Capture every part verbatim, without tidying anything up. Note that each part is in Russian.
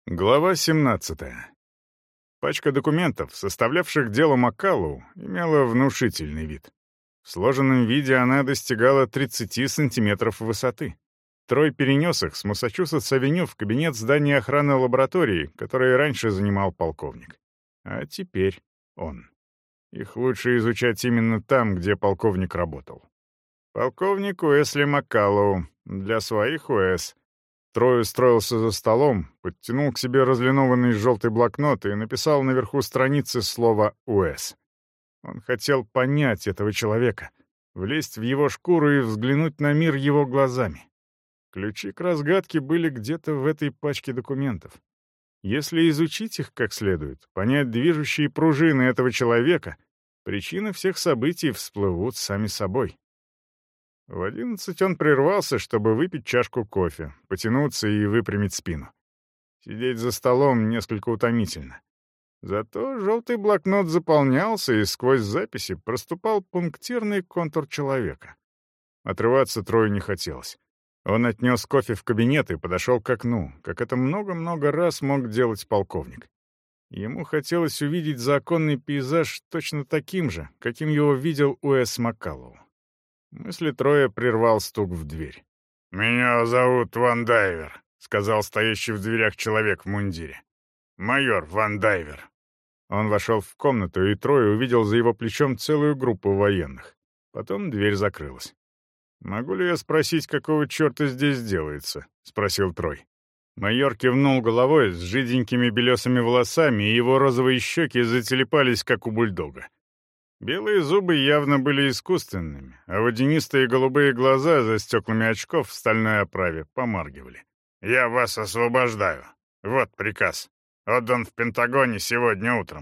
Глава семнадцатая. Пачка документов, составлявших дело Маккаллоу, имела внушительный вид. В сложенном виде она достигала тридцати сантиметров высоты. Трой перенес их с Массачусетс-авеню в кабинет здания охраны лаборатории, который раньше занимал полковник. А теперь он. Их лучше изучать именно там, где полковник работал. Полковник Уэсли Маккаллоу. Для своих УС. Трой устроился за столом, подтянул к себе разлинованный желтый блокнот и написал наверху страницы слово «УС». Он хотел понять этого человека, влезть в его шкуру и взглянуть на мир его глазами. Ключи к разгадке были где-то в этой пачке документов. Если изучить их как следует, понять движущие пружины этого человека, причины всех событий всплывут сами собой. В одиннадцать он прервался, чтобы выпить чашку кофе, потянуться и выпрямить спину. Сидеть за столом несколько утомительно. Зато желтый блокнот заполнялся, и сквозь записи проступал пунктирный контур человека. Отрываться Трою не хотелось. Он отнес кофе в кабинет и подошел к окну, как это много-много раз мог делать полковник. Ему хотелось увидеть законный пейзаж точно таким же, каким его видел Уэс Маккаллоу. Мысли Троя прервал стук в дверь. «Меня зовут Ван Дайвер», — сказал стоящий в дверях человек в мундире. «Майор Ван Дайвер». Он вошел в комнату, и Трой увидел за его плечом целую группу военных. Потом дверь закрылась. «Могу ли я спросить, какого черта здесь делается?» — спросил Трой. Майор кивнул головой с жиденькими белесыми волосами, и его розовые щеки зателепались, как у бульдога. Белые зубы явно были искусственными, а водянистые голубые глаза за стеклами очков в стальной оправе помаргивали. «Я вас освобождаю. Вот приказ. Отдан в Пентагоне сегодня утром.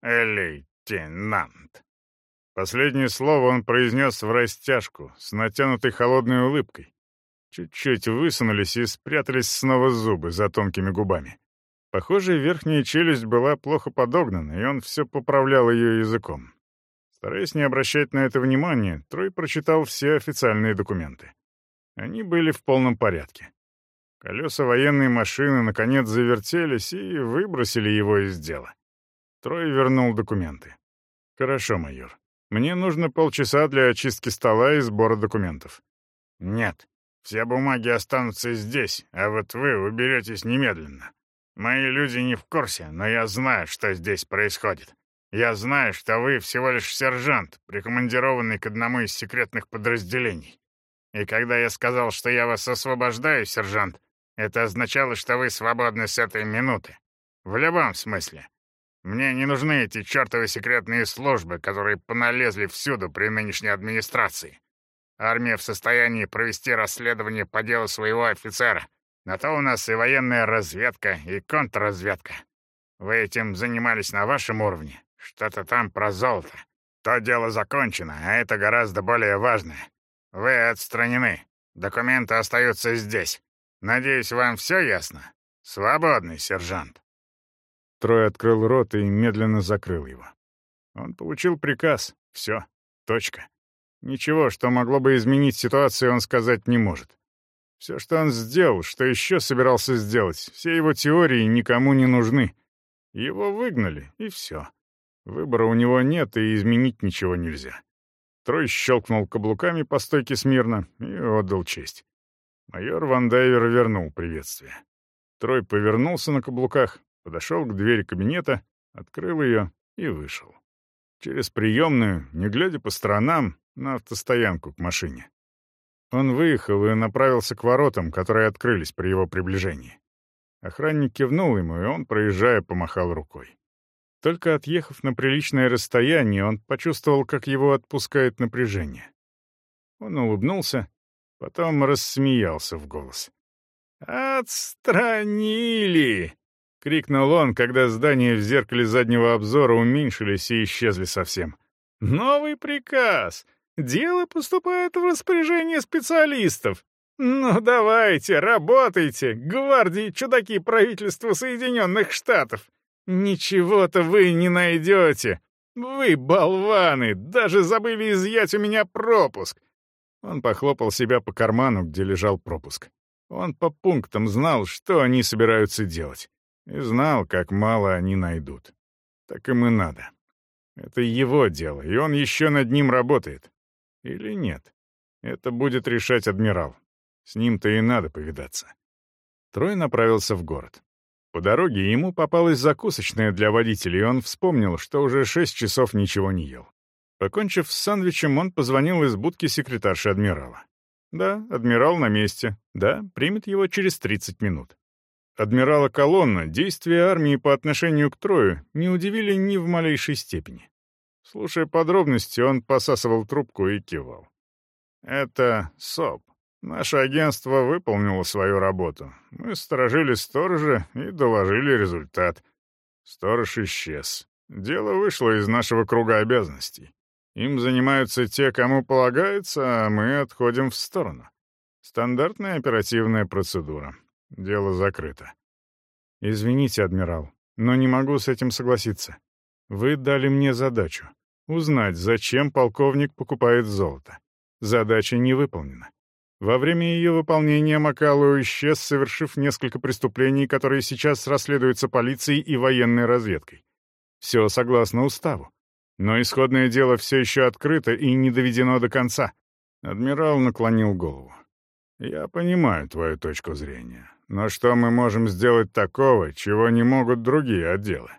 Лейтенант». Последнее слово он произнес в растяжку, с натянутой холодной улыбкой. Чуть-чуть высунулись и спрятались снова зубы за тонкими губами. Похоже, верхняя челюсть была плохо подогнана, и он все поправлял ее языком. Стараясь не обращать на это внимания, Трой прочитал все официальные документы. Они были в полном порядке. Колеса военной машины наконец завертелись и выбросили его из дела. Трой вернул документы. «Хорошо, майор. Мне нужно полчаса для очистки стола и сбора документов». «Нет, все бумаги останутся здесь, а вот вы уберетесь немедленно. Мои люди не в курсе, но я знаю, что здесь происходит. Я знаю, что вы всего лишь сержант, прикомандированный к одному из секретных подразделений. И когда я сказал, что я вас освобождаю, сержант, это означало, что вы свободны с этой минуты. В любом смысле. Мне не нужны эти чертовы секретные службы, которые поналезли всюду при нынешней администрации. Армия в состоянии провести расследование по делу своего офицера. На то у нас и военная разведка, и контрразведка. Вы этим занимались на вашем уровне? Что-то там про золото. То дело закончено, а это гораздо более важное. Вы отстранены. Документы остаются здесь. Надеюсь, вам все ясно? Свободный, сержант». Трой открыл рот и медленно закрыл его. Он получил приказ. Все. Точка. Ничего, что могло бы изменить ситуацию, он сказать не может. Все, что он сделал, что еще собирался сделать, все его теории никому не нужны. Его выгнали, и все. Выбора у него нет, и изменить ничего нельзя. Трой щелкнул каблуками по стойке смирно и отдал честь. Майор Ван Дайвер вернул приветствие. Трой повернулся на каблуках, подошел к двери кабинета, открыл ее и вышел. Через приемную, не глядя по сторонам, на автостоянку к машине. Он выехал и направился к воротам, которые открылись при его приближении. Охранник кивнул ему, и он, проезжая, помахал рукой. Только отъехав на приличное расстояние, он почувствовал, как его отпускает напряжение. Он улыбнулся, потом рассмеялся в голос. «Отстранили!» — крикнул он, когда здания в зеркале заднего обзора уменьшились и исчезли совсем. «Новый приказ! Дело поступает в распоряжение специалистов. Ну давайте, работайте, гвардии чудаки правительства Соединенных Штатов! Ничего-то вы не найдете! Вы, болваны, даже забыли изъять у меня пропуск!» Он похлопал себя по карману, где лежал пропуск. Он по пунктам знал, что они собираются делать. И знал, как мало они найдут. Так им и надо. Это его дело, и он еще над ним работает. Или нет? Это будет решать адмирал. С ним-то и надо повидаться. Трой направился в город. По дороге ему попалась закусочная для водителей, и он вспомнил, что уже шесть часов ничего не ел. Покончив с сэндвичем, он позвонил из будки секретарши адмирала. Да, адмирал на месте. Да, примет его через тридцать минут. Адмирала Колонна действия армии по отношению к Трою не удивили ни в малейшей степени. Слушая подробности, он посасывал трубку и кивал. «Это СОП. Наше агентство выполнило свою работу. Мы сторожили сторожа и доложили результат. Сторож исчез. Дело вышло из нашего круга обязанностей. Им занимаются те, кому полагается, а мы отходим в сторону. Стандартная оперативная процедура. Дело закрыто». «Извините, адмирал, но не могу с этим согласиться. Вы дали мне задачу — узнать, зачем полковник покупает золото. Задача не выполнена. Во время ее выполнения Макалу исчез, совершив несколько преступлений, которые сейчас расследуются полицией и военной разведкой. Все согласно уставу. Но исходное дело все еще открыто и не доведено до конца». Адмирал наклонил голову. «Я понимаю твою точку зрения. Но что мы можем сделать такого, чего не могут другие отделы?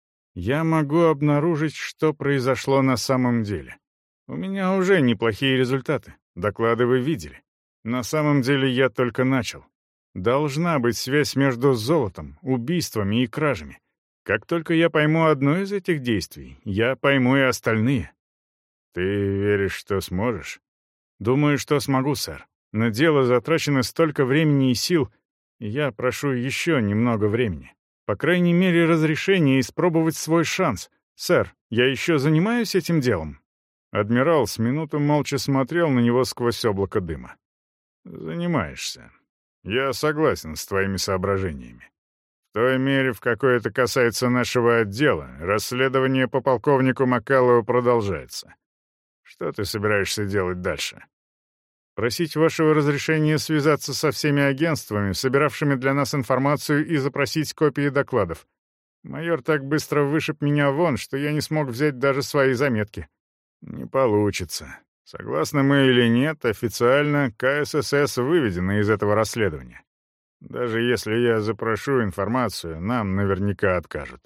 Я могу обнаружить, что произошло на самом деле. У меня уже неплохие результаты. Доклады вы видели. На самом деле я только начал. Должна быть связь между золотом, убийствами и кражами. Как только я пойму одно из этих действий, я пойму и остальные». «Ты веришь, что сможешь?» «Думаю, что смогу, сэр. На дело затрачено столько времени и сил, и я прошу еще немного времени. По крайней мере, разрешение испробовать свой шанс. Сэр, я еще занимаюсь этим делом?» Адмирал с минуту молча смотрел на него сквозь облако дыма. «Занимаешься. Я согласен с твоими соображениями. В той мере, в какой это касается нашего отдела, расследование по полковнику Макалову продолжается. Что ты собираешься делать дальше?» «Просить вашего разрешения связаться со всеми агентствами, собиравшими для нас информацию, и запросить копии докладов. Майор так быстро вышиб меня вон, что я не смог взять даже свои заметки». «Не получится. Согласны мы или нет, официально КССС выведена из этого расследования. Даже если я запрошу информацию, нам наверняка откажут».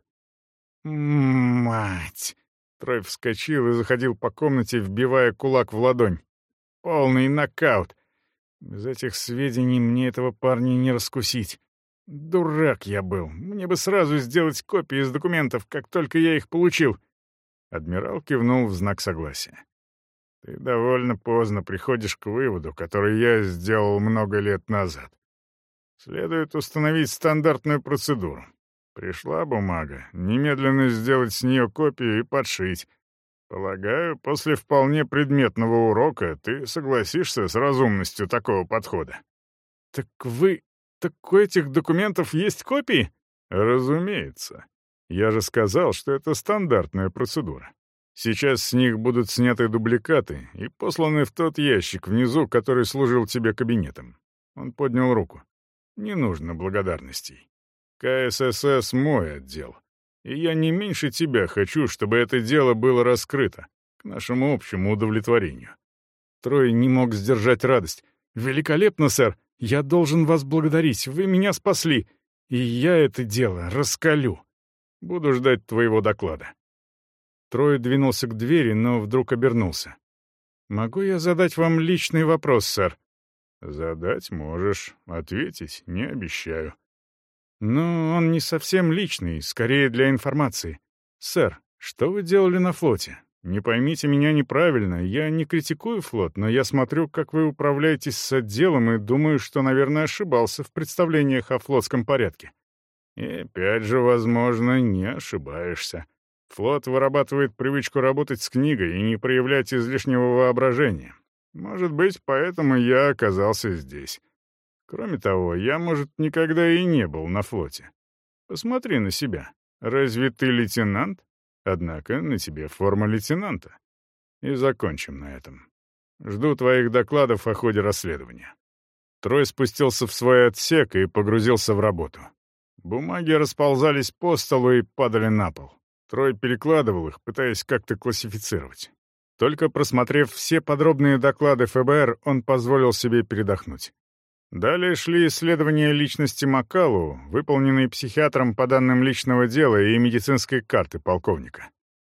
«Мать!» Трой вскочил и заходил по комнате, вбивая кулак в ладонь. «Полный нокаут. Без этих сведений мне этого парня не раскусить. Дурак я был. Мне бы сразу сделать копии из документов, как только я их получил». Адмирал кивнул в знак согласия. «Ты довольно поздно приходишь к выводу, который я сделал много лет назад. Следует установить стандартную процедуру. Пришла бумага, немедленно сделать с нее копию и подшить. Полагаю, после вполне предметного урока ты согласишься с разумностью такого подхода». «Так вы... так у этих документов есть копии?» «Разумеется. Я же сказал, что это стандартная процедура. Сейчас с них будут сняты дубликаты и посланы в тот ящик внизу, который служил тебе кабинетом». Он поднял руку. «Не нужно благодарностей. КССС — мой отдел. И я не меньше тебя хочу, чтобы это дело было раскрыто, к нашему общему удовлетворению». Трой не мог сдержать радость. «Великолепно, сэр! Я должен вас благодарить, вы меня спасли, и я это дело раскалю. Буду ждать твоего доклада». Трой двинулся к двери, но вдруг обернулся. «Могу я задать вам личный вопрос, сэр?» «Задать можешь, ответить не обещаю». «Ну, он не совсем личный, скорее для информации. Сэр, что вы делали на флоте? Не поймите меня неправильно, я не критикую флот, но я смотрю, как вы управляетесь с отделом, и думаю, что, наверное, ошибался в представлениях о флотском порядке». «И опять же, возможно, не ошибаешься. Флот вырабатывает привычку работать с книгой и не проявлять излишнего воображения. Может быть, поэтому я оказался здесь. Кроме того, я, может, никогда и не был на флоте. Посмотри на себя. Разве ты лейтенант? Однако на тебе форма лейтенанта. И закончим на этом. Жду твоих докладов о ходе расследования». Трой спустился в свой отсек и погрузился в работу. Бумаги расползались по столу и падали на пол. Трой перекладывал их, пытаясь как-то классифицировать. Только просмотрев все подробные доклады эф бэ эр, он позволил себе передохнуть. Далее шли исследования личности Маккаллоу, выполненные психиатром по данным личного дела и медицинской карты полковника.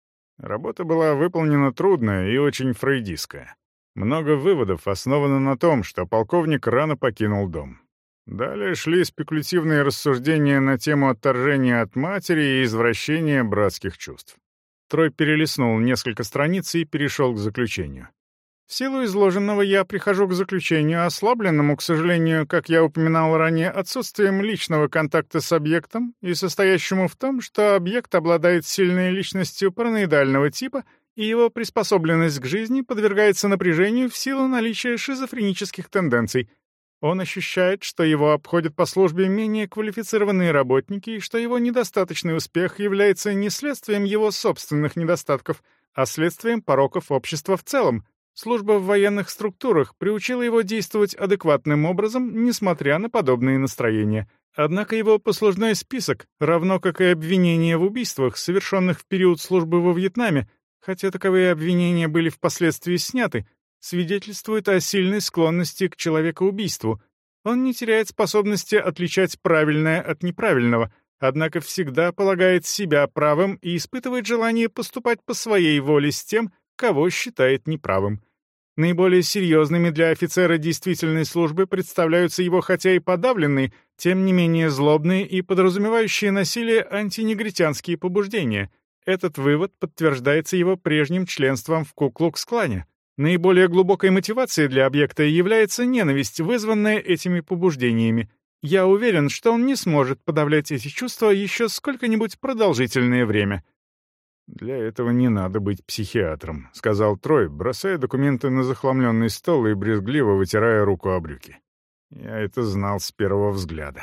Работа была выполнена трудная и очень фрейдистская. Много выводов основано на том, что полковник рано покинул дом. Далее шли спекулятивные рассуждения на тему отторжения от матери и извращения братских чувств. Трой перелистнул несколько страниц и перешел к заключению. В силу изложенного я прихожу к заключению, ослабленному, к сожалению, как я упоминал ранее, отсутствием личного контакта с объектом и состоящему в том, что объект обладает сильной личностью параноидального типа, и его приспособленность к жизни подвергается напряжению в силу наличия шизофренических тенденций. Он ощущает, что его обходят по службе менее квалифицированные работники и что его недостаточный успех является не следствием его собственных недостатков, а следствием пороков общества в целом. Служба в военных структурах приучила его действовать адекватным образом, несмотря на подобные настроения. Однако его послужной список, равно как и обвинения в убийствах, совершенных в период службы во Вьетнаме, хотя таковые обвинения были впоследствии сняты, свидетельствует о сильной склонности к человекоубийству. Он не теряет способности отличать правильное от неправильного, однако всегда полагает себя правым и испытывает желание поступать по своей воле с тем, кого считает неправым. Наиболее серьезными для офицера действительной службы представляются его хотя и подавленные, тем не менее злобные и подразумевающие насилие антинегритянские побуждения. Этот вывод подтверждается его прежним членством в Ку-Клукс-клане. Наиболее глубокой мотивацией для объекта является ненависть, вызванная этими побуждениями. Я уверен, что он не сможет подавлять эти чувства еще сколько-нибудь продолжительное время. «Для этого не надо быть психиатром», — сказал Трой, бросая документы на захламленный стол и брезгливо вытирая руку о брюки. «Я это знал с первого взгляда».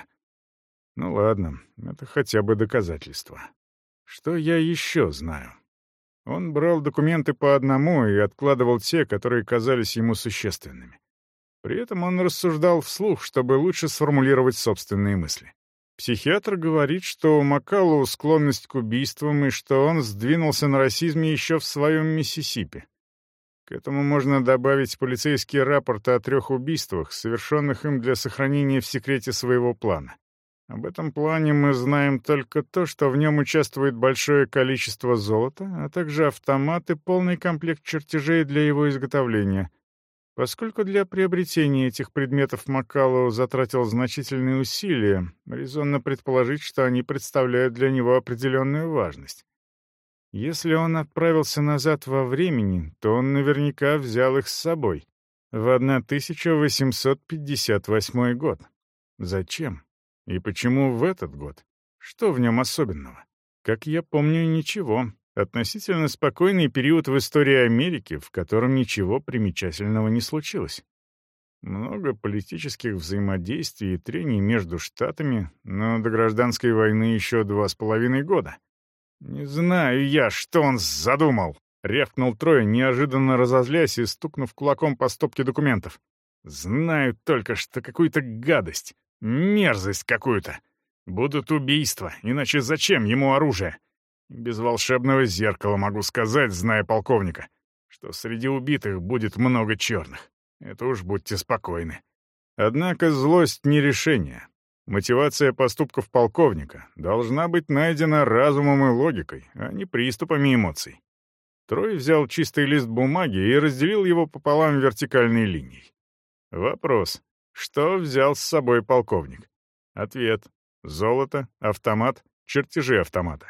«Ну ладно, это хотя бы доказательство. Что я еще знаю?» Он брал документы по одному и откладывал те, которые казались ему существенными. При этом он рассуждал вслух, чтобы лучше сформулировать собственные мысли. Психиатр говорит, что у Маккаллоу склонность к убийствам и что он сдвинулся на расизме еще в своем Миссисипи. К этому можно добавить полицейские рапорты о трех убийствах, совершенных им для сохранения в секрете своего плана. Об этом плане мы знаем только то, что в нем участвует большое количество золота, а также автомат и полный комплект чертежей для его изготовления. Поскольку для приобретения этих предметов Маккаллоу затратил значительные усилия, резонно предположить, что они представляют для него определенную важность. Если он отправился назад во времени, то он наверняка взял их с собой в тысяча восемьсот пятьдесят восьмой год. Зачем? И почему в этот год? Что в нем особенного? Как я помню, ничего. Относительно спокойный период в истории Америки, в котором ничего примечательного не случилось. Много политических взаимодействий и трений между штатами, но до гражданской войны еще два с половиной года. «Не знаю я, что он задумал!» — рявкнул Трой, неожиданно разозлясь и стукнув кулаком по стопке документов. «Знаю только, что какую-то гадость, мерзость какую-то. Будут убийства, иначе зачем ему оружие? Без волшебного зеркала могу сказать, зная полковника, что среди убитых будет много черных. Это уж будьте спокойны. Однако злость не решение. Мотивация поступков полковника должна быть найдена разумом и логикой, а не приступами эмоций. Трой взял чистый лист бумаги и разделил его пополам вертикальной линией. Вопрос. Что взял с собой полковник? Ответ. Золото, автомат, чертежи автомата.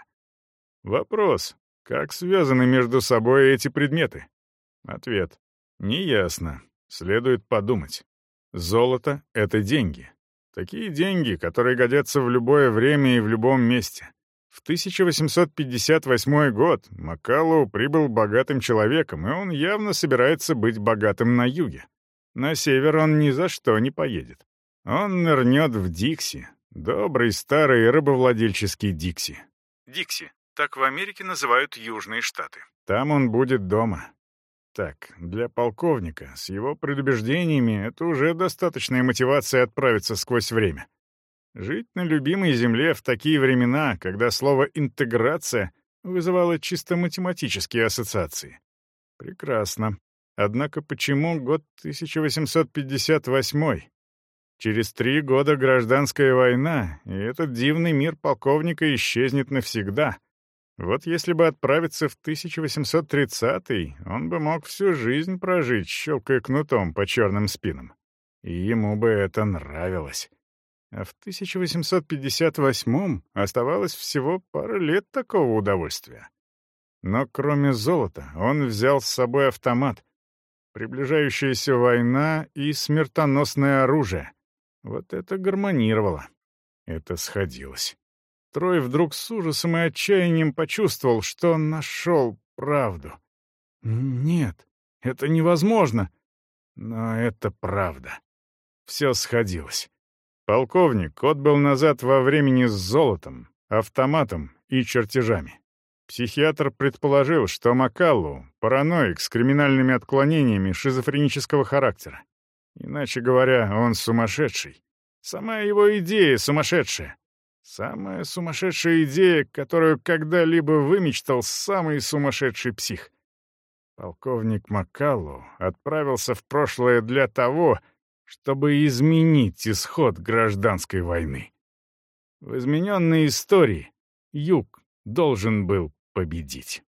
Вопрос. Как связаны между собой эти предметы? Ответ. Неясно. Следует подумать. Золото — это деньги. Такие деньги, которые годятся в любое время и в любом месте. В тысяча восемьсот пятьдесят восьмой год Маккаллоу прибыл богатым человеком, и он явно собирается быть богатым на юге. На север он ни за что не поедет. Он нырнет в Дикси, добрый старый рабовладельческий Дикси. Дикси. Так в Америке называют Южные Штаты. Там он будет дома. Так, для полковника с его предубеждениями это уже достаточная мотивация отправиться сквозь время. Жить на любимой земле в такие времена, когда слово «интеграция» вызывало чисто математические ассоциации. Прекрасно. Однако почему год тысяча восемьсот пятьдесят восьмой? Через три года гражданская война, и этот дивный мир полковника исчезнет навсегда. Вот если бы отправиться в тысяча восемьсот тридцатый, он бы мог всю жизнь прожить, щелкая кнутом по черным спинам. И ему бы это нравилось. А в тысяча восемьсот пятьдесят восьмом оставалось всего пара лет такого удовольствия. Но кроме золота он взял с собой автомат, приближающаяся война и смертоносное оружие. Вот это гармонировало. Это сходилось. Трой вдруг с ужасом и отчаянием почувствовал, что он нашел правду. Нет, это невозможно. Но это правда. Все сходилось. Полковник отбыл назад во времени с золотом, автоматом и чертежами. Психиатр предположил, что Макаллу — параноик с криминальными отклонениями шизофренического характера. Иначе говоря, он сумасшедший. Сама его идея сумасшедшая. Самая сумасшедшая идея, которую когда-либо вымечтал самый сумасшедший псих. Полковник Макаллу отправился в прошлое для того, чтобы изменить исход гражданской войны. В измененной истории Юг должен был победить.